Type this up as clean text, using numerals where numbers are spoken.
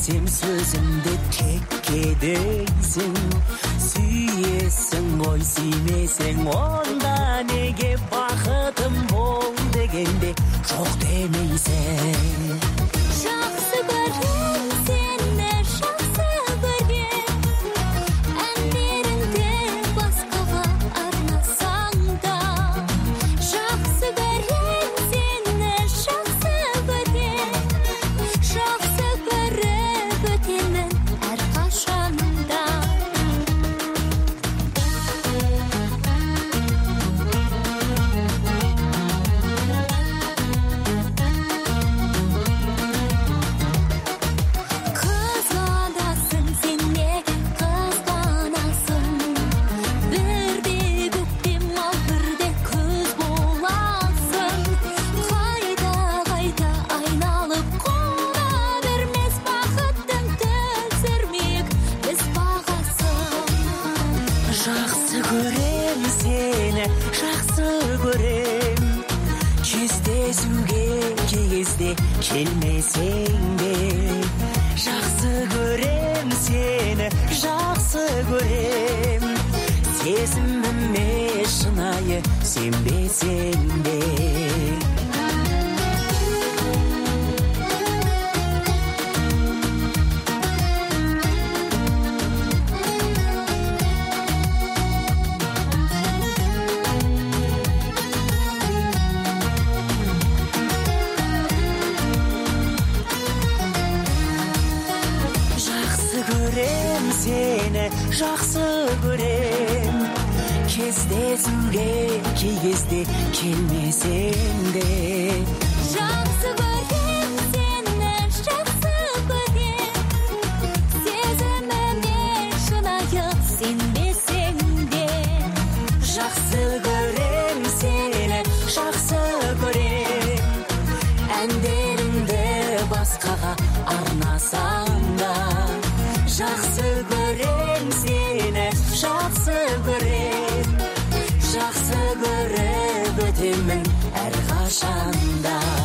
Desem sözümde tekке deysin. Sүйесің ғой сүймесең онда неге бақытым бол дегенде жоқ демейсің. Жақсы көрем сені, жақсы көрем. Әндеріңді басқаға арнасаң да. Жақсы көрем сені, жақсы көрем. Жақсы көріп өтемін әрқашанда. Қызғанасың сен неге қызғанасың? Бірде көктем ал бірде күз боласың. Қайта қайта айналып қона бермес бақыттың түсірмейік біз бағасын. Жақсы көрем сені, жақсы көрем. Кездесуге кезде келмесең де. Жақсы көрем сені, жақсы көрем. Сезіміме шынайы сенбесең де. Жақсы көрем сені, жақсы көрем. Кездесуге кезде келмесең де. Жақсы көрем сені, жақсы көрем. Сезіміме шынайы сенбесең де. Жақсы көрем сені, жақсы көрем. Әндеріңді басқаға арнасаң да. Жақсы көрем сені, жақсы көрем. Жақсы көріп өтемін әрқашанда.